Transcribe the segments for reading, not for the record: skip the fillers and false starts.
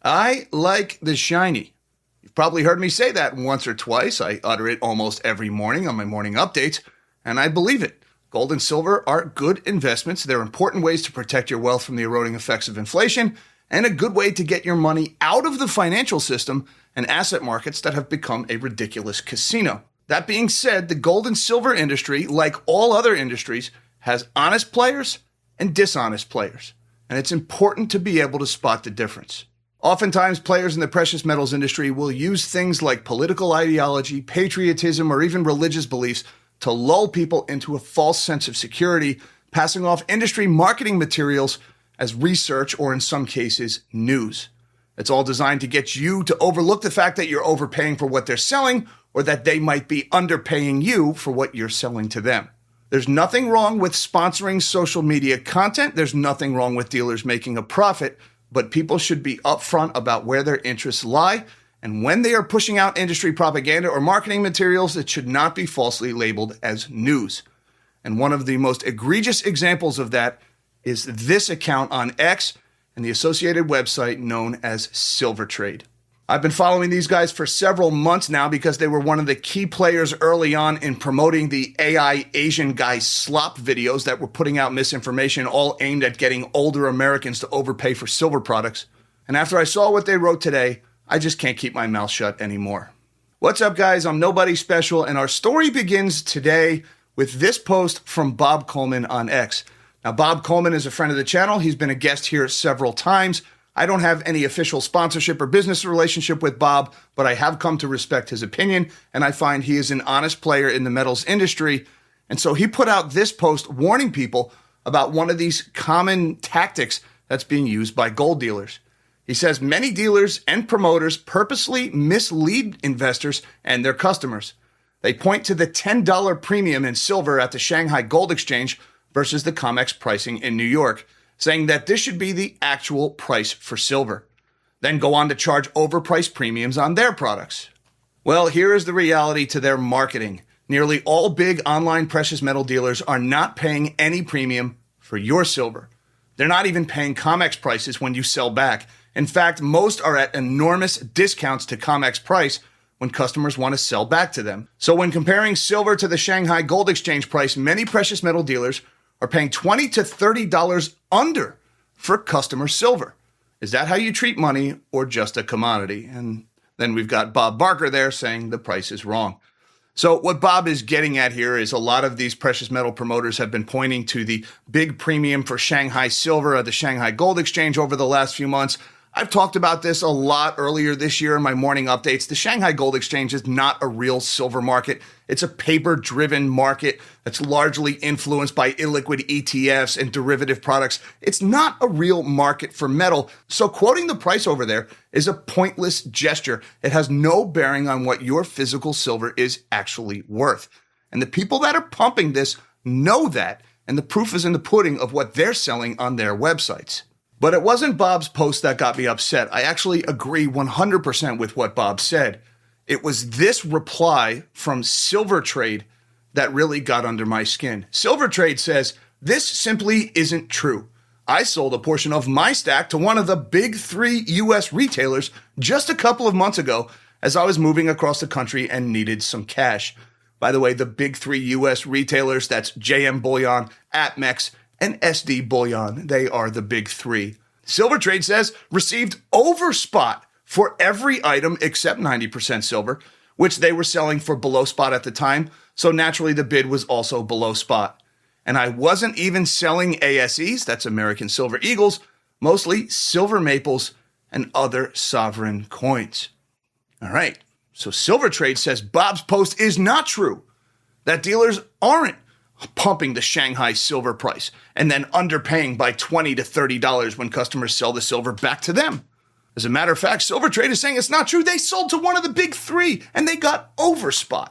I like the shiny. You've probably heard me say that once or twice. I utter it almost every morning on my morning updates, and I believe it. Gold and silver are good investments. They're important ways to protect your wealth from the eroding effects of inflation, and a good way to get your money out of the financial system and asset markets that have become a ridiculous casino. That being said, the gold and silver industry, like all other industries, has honest players and dishonest players, and it's important to be able to spot the difference. Oftentimes, players in the precious metals industry will use things like political ideology, patriotism, or even religious beliefs to lull people into a false sense of security, passing off industry marketing materials as research or, in some cases, news. It's all designed to get you to overlook the fact that you're overpaying for what they're selling or that they might be underpaying you for what you're selling to them. There's nothing wrong with sponsoring social media content. There's nothing wrong with dealers making a profit, but people should be upfront about where their interests lie. And when they are pushing out industry propaganda or marketing materials, it should not be falsely labeled as news. And one of the most egregious examples of that is this account on X and the associated website known as SilverTrade. I've been following these guys for several months now because they were one of the key players early on in promoting the AI Asian guy slop videos that were putting out misinformation, all aimed at getting older Americans to overpay for silver products. And after I saw what they wrote today, I just can't keep my mouth shut anymore. What's up, guys? I'm Nobody Special, and our story begins today with this post from Bob Coleman on X. Now, Bob Coleman is a friend of the channel. He's been a guest here several times. I don't have any official sponsorship or business relationship with Bob, but I have come to respect his opinion, and I find he is an honest player in the metals industry. And so he put out this post warning people about one of these common tactics that's being used by gold dealers. He says many dealers and promoters purposely mislead investors and their customers. They point to the $10 premium in silver at the Shanghai Gold Exchange versus the COMEX pricing in New York, saying that this should be the actual price for silver, then go on to charge overpriced premiums on their products. Well, here is the reality to their marketing. Nearly all big online precious metal dealers are not paying any premium for your silver. They're not even paying COMEX prices when you sell back. In fact, most are at enormous discounts to COMEX price when customers want to sell back to them. So when comparing silver to the Shanghai Gold Exchange price, many precious metal dealers are paying $20 to $30 under for customer silver. Is that how you treat money or just a commodity? And then we've got Bob Barker there saying the price is wrong. So what Bob is getting at here is a lot of these precious metal promoters have been pointing to the big premium for Shanghai silver at the Shanghai Gold Exchange over the last few months. I've talked about this a lot earlier this year in my morning updates. The Shanghai Gold Exchange is not a real silver market. It's a paper-driven market that's largely influenced by illiquid ETFs and derivative products. It's not a real market for metal, so quoting the price over there is a pointless gesture. It has no bearing on what your physical silver is actually worth. And the people that are pumping this know that, and the proof is in the pudding of what they're selling on their websites. But it wasn't Bob's post that got me upset. I actually agree 100% with what Bob said. It was this reply from SilverTrade that really got under my skin. SilverTrade says, "This simply isn't true. I sold a portion of my stack to one of the big 3 U.S. retailers just a couple of months ago as I was moving across the country and needed some cash." By the way, the big 3 U.S. retailers, that's JM Bullion, APMEX, and SD Bullion. They are the big 3. SilverTrade says received overspot for every item except 90% silver, which they were selling for below spot at the time. So naturally the bid was also below spot. And I wasn't even selling ASEs, that's American Silver Eagles, mostly silver maples and other sovereign coins. All right. So SilverTrade says Bob's post is not true, that dealers aren't pumping the Shanghai silver price and then underpaying by $20 to $30 when customers sell the silver back to them. As a matter of fact, SilverTrade is saying it's not true. They sold to one of the big 3 and they got overspot.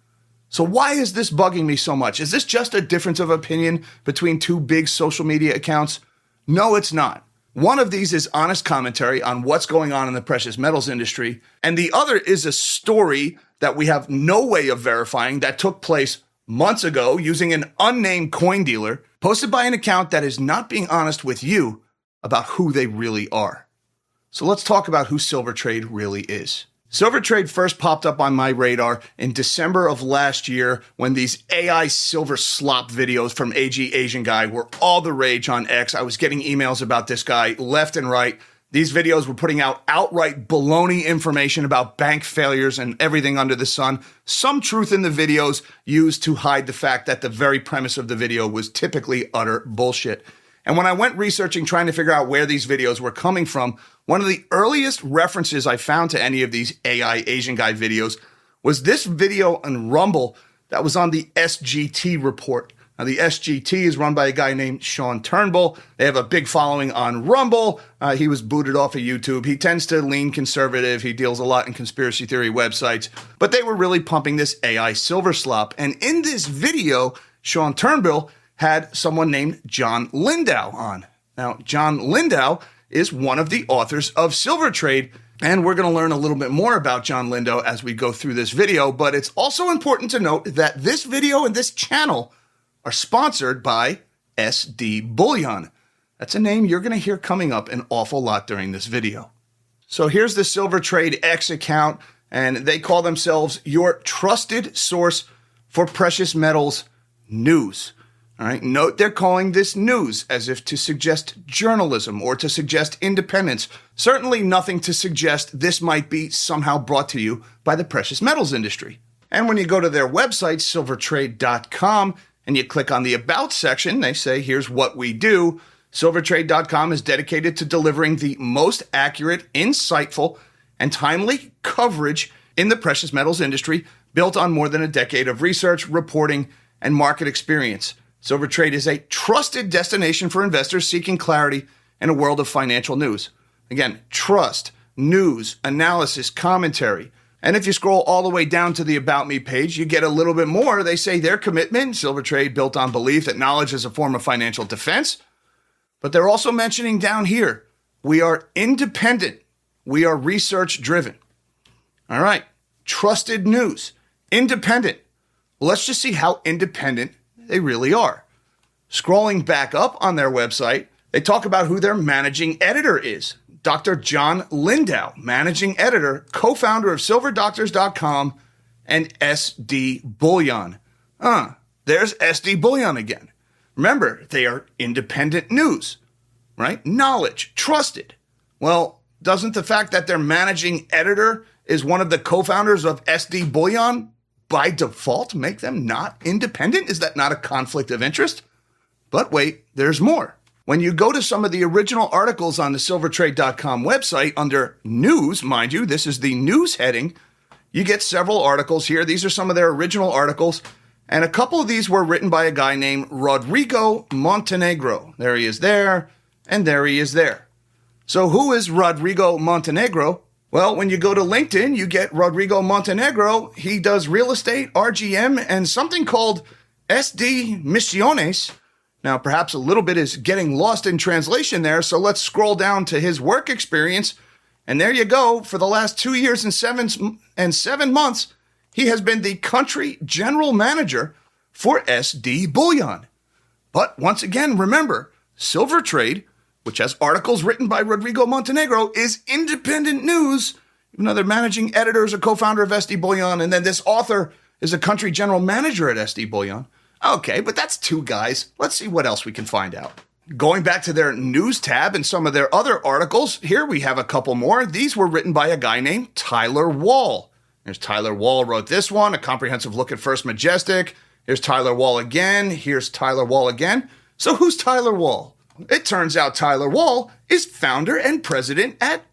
So why is this bugging me so much? Is this just a difference of opinion between 2 big social media accounts? No, it's not. One of these is honest commentary on what's going on in the precious metals industry, and the other is a story that we have no way of verifying that took place months ago using an unnamed coin dealer, posted by an account that is not being honest with you about who they really are. So let's talk about who Silver Trade really is. Silver Trade first popped up on my radar in December of last year when these AI silver slop videos from AG Asian Guy were all the rage on X. I was getting emails about this guy left and right. These videos were putting out outright baloney information about bank failures and everything under the sun. Some truth in the videos used to hide the fact that the very premise of the video was typically utter bullshit. And when I went researching, trying to figure out where these videos were coming from, one of the earliest references I found to any of these AI Asian Guy videos was this video on Rumble that was on the SGT report. Now, the SGT is run by a guy named Sean Turnbull. They have a big following on Rumble. He was booted off of YouTube. He tends to lean conservative. He deals a lot in conspiracy theory websites. But they were really pumping this AI silver slop. And in this video, Sean Turnbull had someone named John Lindau on. Now, John Lindau is one of the authors of Silver Trade, and we're going to learn a little bit more about John Lindau as we go through this video, but it's also important to note that this video and this channel are sponsored by SD Bullion. That's a name you're going to hear coming up an awful lot during this video. So here's the Silver Trade X account, and they call themselves your trusted source for precious metals news. All right, note they're calling this news as if to suggest journalism or to suggest independence. Certainly nothing to suggest this might be somehow brought to you by the precious metals industry. And when you go to their website, silvertrade.com, and you click on the About section, they say, here's what we do. Silvertrade.com is dedicated to delivering the most accurate, insightful, and timely coverage in the precious metals industry, built on more than a decade of research, reporting, and market experience. Silver Trade is a trusted destination for investors seeking clarity in a world of financial news. Again, trust, news, analysis, commentary. And if you scroll all the way down to the About Me page, you get a little bit more. They say their commitment, Silver Trade, built on belief that knowledge is a form of financial defense. But they're also mentioning down here, we are independent. We are research driven. All right, trusted news, independent. Well, let's just see how independent they really are. Scrolling back up on their website, they talk about who their managing editor is. Dr. John Lindau, managing editor, co-founder of silverdoctors.com and SD Bullion. There's SD Bullion again. Remember, they are independent news, right? Knowledge, trusted. Well, doesn't the fact that their managing editor is one of the co-founders of SD Bullion by default make them not independent? Is that not a conflict of interest? But wait, there's more. When you go to some of the original articles on the silvertrade.com website under news, mind you, this is the news heading, you get several articles here. These are some of their original articles, and a couple of these were written by a guy named Rodrigo Montenegro. There he is there, and there he is there. So who is Rodrigo Montenegro? Well, when you go to LinkedIn, you get Rodrigo Montenegro. He does real estate, RGM, and something called SD Misiones. Now, perhaps a little bit is getting lost in translation there, so let's scroll down to his work experience. And there you go. For the last 2 years and seven months, he has been the country general manager for SD Bullion. But once again, remember, Silver Trade, which has articles written by Rodrigo Montenegro, is independent news, even though their managing editor is a co-founder of SD Bullion, and then this author is a country general manager at SD Bullion. Okay, but that's two guys. Let's see what else we can find out. Going back to their news tab and some of their other articles, here we have a couple more. These were written by a guy named Tyler Wall. There's Tyler Wall wrote this one, A Comprehensive Look at First Majestic. Here's Tyler Wall again. Here's Tyler Wall again. So who's Tyler Wall? It turns out Tyler Wall is founder and president at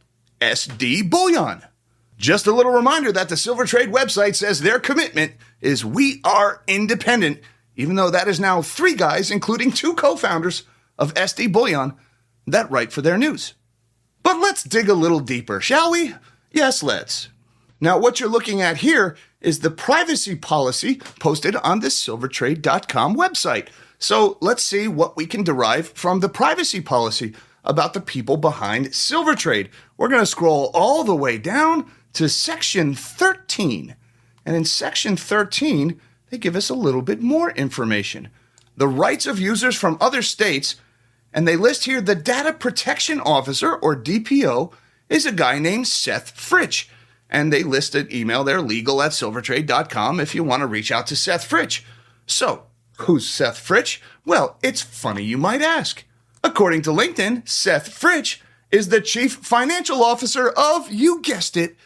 SD Bullion. Just a little reminder that the Silver Trade website says their commitment is we are independent, even though that is now 3 guys, including 2 co-founders of SD Bullion, that write for their news. But let's dig a little deeper, shall we? Yes, let's. Now, what you're looking at here is the privacy policy posted on the silvertrade.com website. So let's see what we can derive from the privacy policy about the people behind Silver Trade. We're going to scroll all the way down to section 13. And in section 13, they give us a little bit more information. The rights of users from other states, and they list here the Data Protection Officer, or DPO, is a guy named Seth Fritsch. And they list an email there, legal@silvertrade.com, if you want to reach out to Seth Fritsch. So, who's Seth Fritsch? Well, it's funny you might ask. According to LinkedIn, Seth Fritsch is the Chief Financial Officer of, you guessed it,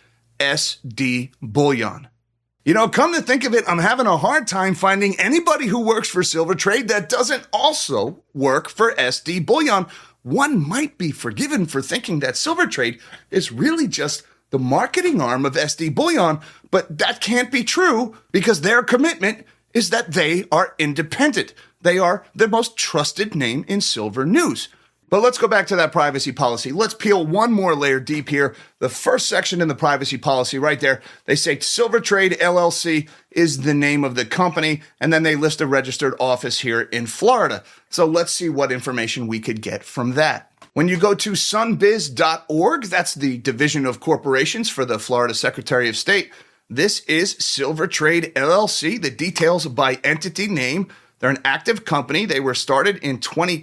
SD Bullion. You know, come to think of it, I'm having a hard time finding anybody who works for Silver Trade that doesn't also work for SD Bullion. One might be forgiven for thinking that Silver Trade is really just the marketing arm of SD Bullion, but that can't be true because their commitment is that they are independent. They are the most trusted name in silver news. But let's go back to that privacy policy. Let's peel one more layer deep here. The first section in the privacy policy right there, they say Silver Trade LLC is the name of the company, and then they list a registered office here in Florida. So let's see what information we could get from that. When you go to sunbiz.org, that's the Division of Corporations for the Florida Secretary of State. This is Silver Trade LLC, the details by entity name. They're an active company. They were started in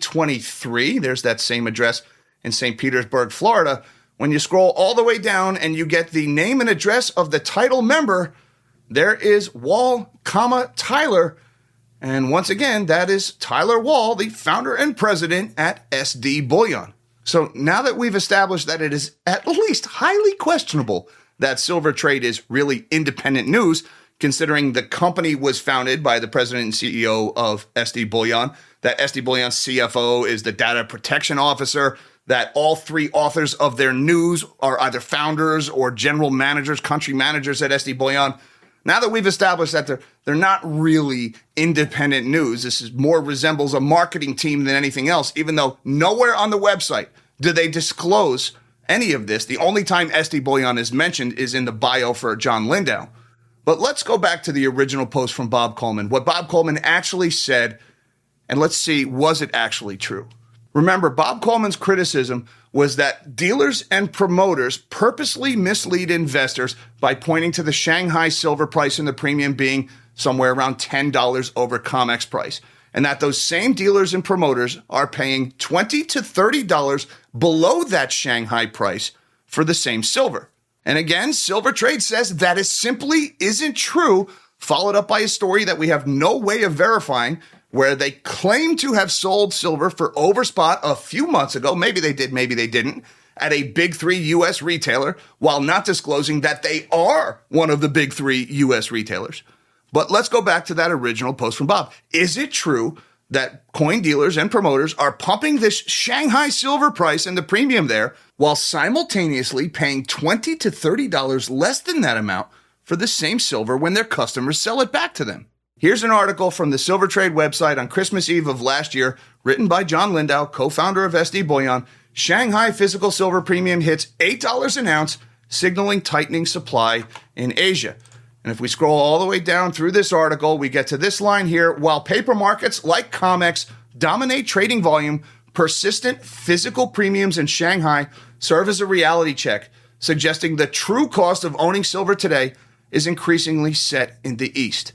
2023. There's that same address in St. Petersburg, Florida. When you scroll all the way down and you get the name and address of the title member, there is Wall, Tyler. And once again, that is Tyler Wall, the founder and president at SD Bullion. So now that we've established that it is at least highly questionable that Silver Trade is really independent news, considering the company was founded by the president and CEO of SD Bullion, that SD Bullion's CFO is the data protection officer, that all three authors of their news are either founders or general managers, country managers at SD Bullion. Now that we've established that they're not really independent news, this is more resembles a marketing team than anything else, even though nowhere on the website do they disclose any of this. The only time SD Bullion is mentioned is in the bio for John Lindau. But let's go back to the original post from Bob Coleman, what Bob Coleman actually said, and let's see, was it actually true? Remember, Bob Coleman's criticism was that dealers and promoters purposely mislead investors by pointing to the Shanghai silver price and the premium being somewhere around $10 over COMEX price, and that those same dealers and promoters are paying $20 to $30 below that Shanghai price for the same silver. And again, Silver Trade says that it simply isn't true, followed up by a story that we have no way of verifying, where they claim to have sold silver for overspot a few months ago, maybe they did, maybe they didn't, at a big three U.S. retailer, while not disclosing that they are one of the big three U.S. retailers. But let's go back to that original post from Bob. Is it true that coin dealers and promoters are pumping this Shanghai silver price and the premium there while simultaneously paying $20 to $30 less than that amount for the same silver when their customers sell it back to them? Here's an article from the Silver Trade website on Christmas Eve of last year, written by John Lindau, co-founder of SD Bullion. Shanghai physical silver premium hits $8 an ounce, signaling tightening supply in Asia. And if we scroll all the way down through this article, we get to this line here. While paper markets like COMEX dominate trading volume, persistent physical premiums in Shanghai serve as a reality check, suggesting the true cost of owning silver today is increasingly set in the East.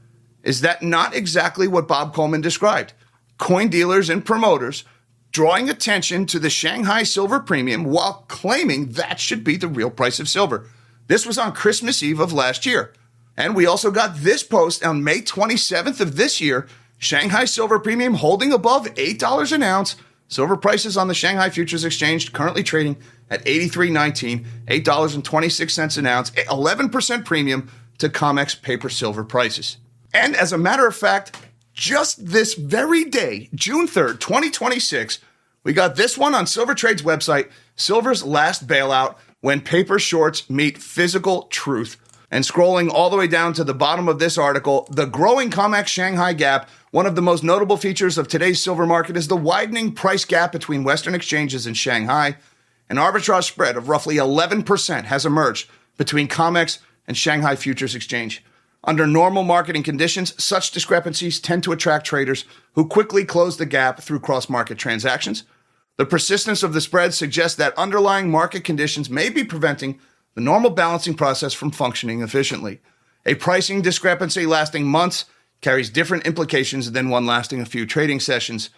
Is that not exactly what Bob Coleman described? Coin dealers and promoters drawing attention to the Shanghai silver premium while claiming that should be the real price of silver. This was on Christmas Eve of last year. And we also got this post on May 27th of this year. Shanghai silver premium holding above $8 an ounce. Silver prices on the Shanghai Futures Exchange currently trading at $83.19, $8.26 an ounce, 11% premium to COMEX paper silver prices. And as a matter of fact, just this very day, June 3rd, 2026, we got this one on Silver Trade's website, Silver's Last Bailout, when paper shorts meet physical truth. And scrolling all the way down to the bottom of this article, the growing COMEX Shanghai gap. One of the most notable features of today's silver market is the widening price gap between Western exchanges and Shanghai. An arbitrage spread of roughly 11% has emerged between COMEX and Shanghai Futures Exchange. Under normal marketing conditions, such discrepancies tend to attract traders who quickly close the gap through cross-market transactions. The persistence of the spread suggests that underlying market conditions may be preventing the normal balancing process from functioning efficiently. A pricing discrepancy lasting months carries different implications than one lasting a few trading sessions.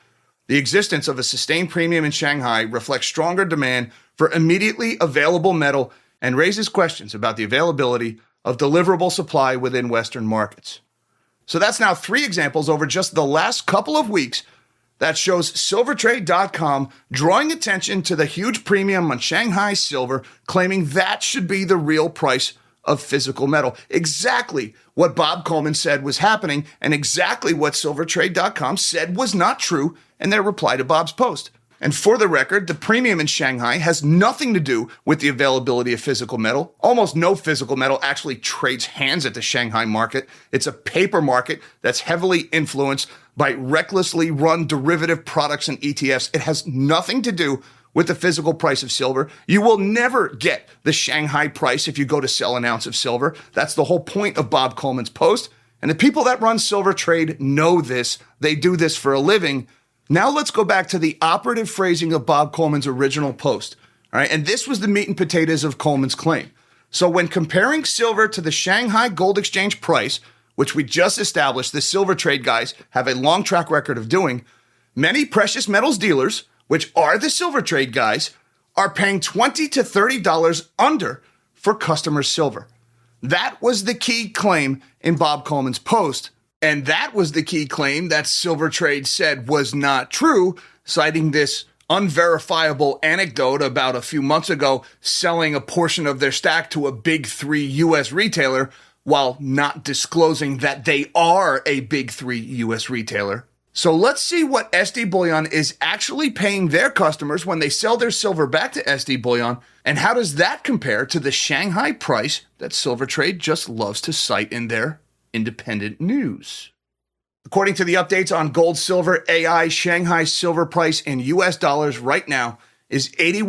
The existence of a sustained premium in Shanghai reflects stronger demand for immediately available metal and raises questions about the availability of deliverable supply within Western markets. So that's now 3 examples over just the last couple of weeks that shows SilverTrade.com drawing attention to the huge premium on Shanghai silver, claiming that should be the real price of physical metal. Exactly what Bob Coleman said was happening, and exactly what SilverTrade.com said was not true in their reply to Bob's post. And for the record, the premium in Shanghai has nothing to do with the availability of physical metal. Almost no physical metal actually trades hands at the Shanghai market. It's a paper market that's heavily influenced by recklessly run derivative products and ETFs. It has nothing to do with the physical price of silver. You will never get the Shanghai price if you go to sell an ounce of silver. That's the whole point of Bob Coleman's post. And the people that run Silver Trade know this. They do this for a living. Now let's go back to the operative phrasing of Bob Coleman's original post. All right, and this was the meat and potatoes of Coleman's claim. So when comparing silver to the Shanghai Gold Exchange price, which we just established the Silver Trade guys have a long track record of doing, many precious metals dealers, which are the Silver Trade guys, are paying $20 to $30 under for customers' silver. That was the key claim in Bob Coleman's post. And that was the key claim that Silver Trade said was not true, citing this unverifiable anecdote about a few months ago selling a portion of their stack to a big 3 U.S. retailer while not disclosing that they are a big 3 U.S. retailer. So let's see what SD Bullion is actually paying their customers when they sell their silver back to SD Bullion, and how does that compare to the Shanghai price that Silver Trade just loves to cite in their independent news. According to the updates on gold, silver, AI, Shanghai silver price in US dollars right now is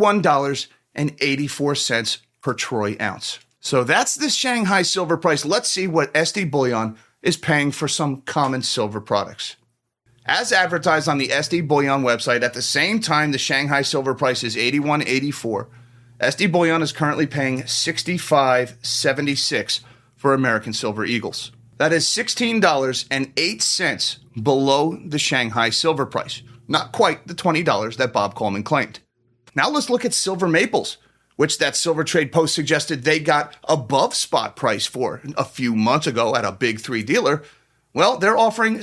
$81.84 per troy ounce. So that's the Shanghai silver price. Let's see what SD Bullion is paying for some common silver products. As advertised on the SD Bullion website, at the same time the Shanghai silver price is $81.84, SD Bullion is currently paying $65.76 for American Silver Eagles. That is $16.08 below the Shanghai silver price. Not quite the $20 that Bob Coleman claimed. Now let's look at silver maples, which that Silver Trade post suggested they got above spot price for a few months ago at a big 3 dealer. Well, they're offering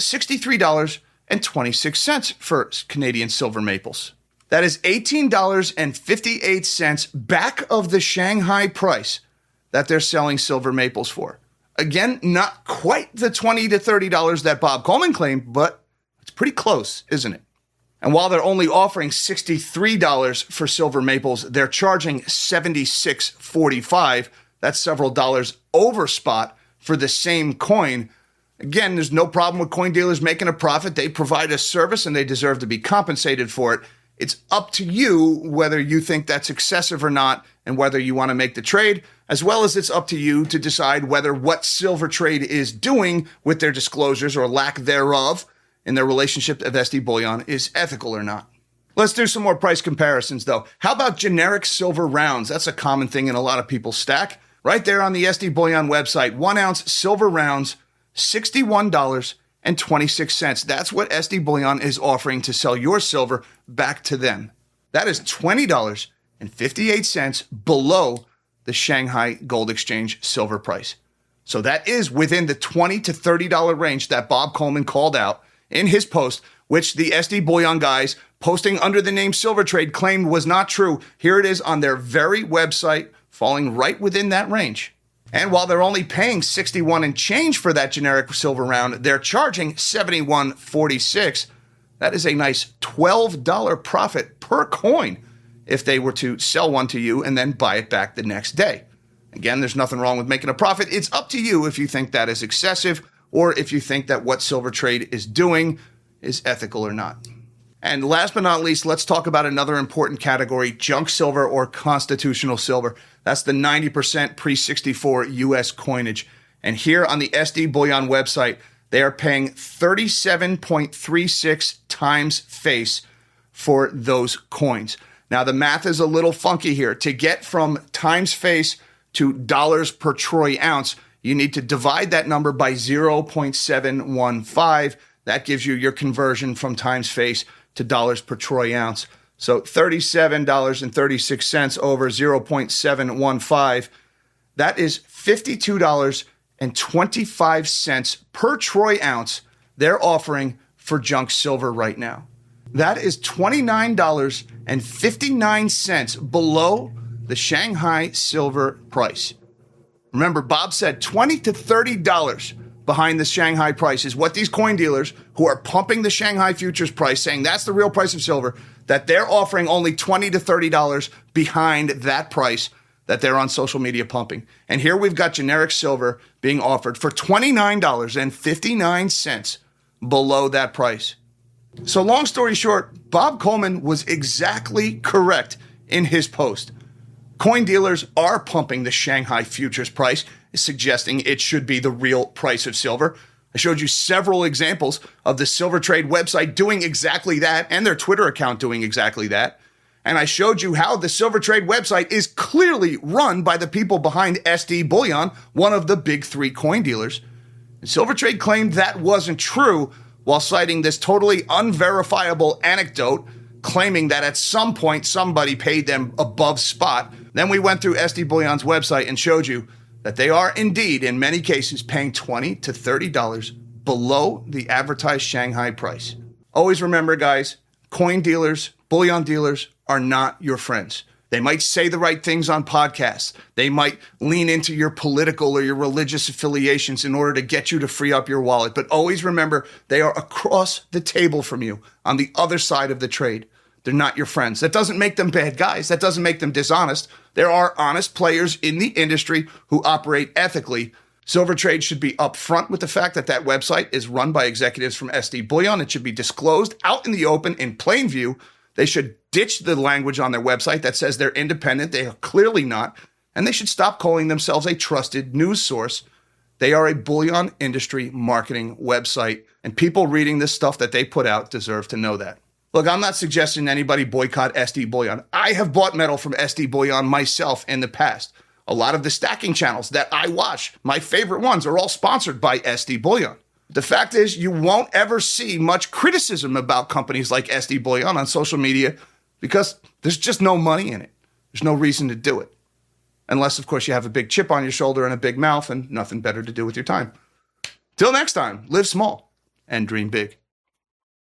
$63.26 for Canadian silver maples. That is $18.58 back of the Shanghai price that they're selling silver maples for. Again, not quite the $20 to $30 that Bob Coleman claimed, but it's pretty close, isn't it? And while they're only offering $63 for silver maples, they're charging $76.45. That's several dollars over spot for the same coin. Again, there's no problem with coin dealers making a profit. They provide a service and they deserve to be compensated for it. It's up to you whether you think that's excessive or not and whether you want to make the trade, as well as it's up to you to decide whether what Silver Trade is doing with their disclosures or lack thereof in their relationship to SD Bullion is ethical or not. Let's do some more price comparisons, though. How about generic silver rounds? That's a common thing in a lot of people's stack. Right there on the SD Bullion website, 1 ounce silver rounds, $61.26. That's what SD Bullion is offering to sell your silver back to them. That is $20.58 below the Shanghai Gold Exchange silver price. So that is within the $20 to $30 range that Bob Coleman called out in his post, which the SD Bullion guys posting under the name Silver Trade claimed was not true. Here it is on their very website, falling right within that range. And while they're only paying $61 and change for that generic silver round, they're charging $71.46. That is a nice $12 profit per coin if they were to sell one to you and then buy it back the next day. Again, there's nothing wrong with making a profit. It's up to you if you think that is excessive or if you think that what Silver Trade is doing is ethical or not. And last but not least, let's talk about another important category, junk silver or constitutional silver. That's the 90% pre-64 U.S. coinage. And here on the SD Bullion website, they are paying 37.36 times face for those coins. Now, the math is a little funky here. To get from times face to dollars per troy ounce, you need to divide that number by 0.715. That gives you your conversion from times face to dollars per troy ounce. So $37.36 over 0.715. That is $52.25 per troy ounce they're offering for junk silver right now. That is $29.59 below the Shanghai silver price. Remember, Bob said $20 to $30 behind the Shanghai price is what these coin dealers who are pumping the Shanghai futures price, saying that's the real price of silver, that they're offering only $20 to $30 behind that price that they're on social media pumping. And here we've got generic silver being offered for $29.59 below that price. So long story short, Bob Coleman was exactly correct in his post. Coin dealers are pumping the Shanghai futures price, suggesting it should be the real price of silver. I showed you several examples of the Silver Trade website doing exactly that and their Twitter account doing exactly that. And I showed you how the Silver Trade website is clearly run by the people behind SD Bullion, one of the big three coin dealers. And Silver Trade claimed that wasn't true while citing this totally unverifiable anecdote, claiming that at some point somebody paid them above spot. Then we went through SD Bullion's website and showed you that they are indeed, in many cases, paying $20 to $30 below the advertised Shanghai price. Always remember, guys, coin dealers, bullion dealers are not your friends. They might say the right things on podcasts. They might lean into your political or your religious affiliations in order to get you to free up your wallet. But always remember, they are across the table from you on the other side of the trade. They're not your friends. That doesn't make them bad guys. That doesn't make them dishonest. There are honest players in the industry who operate ethically. Silver Trade should be upfront with the fact that that website is run by executives from SD Bullion. It should be disclosed out in the open in plain view. They should ditch the language on their website that says they're independent. They are clearly not. And they should stop calling themselves a trusted news source. They are a bullion industry marketing website. And people reading this stuff that they put out deserve to know that. Look, I'm not suggesting anybody boycott SD Bullion. I have bought metal from SD Bullion myself in the past. A lot of the stacking channels that I watch, my favorite ones, are all sponsored by SD Bullion. The fact is, you won't ever see much criticism about companies like SD Bullion on social media because there's just no money in it. There's no reason to do it. Unless, of course, you have a big chip on your shoulder and a big mouth and nothing better to do with your time. Till next time, live small and dream big.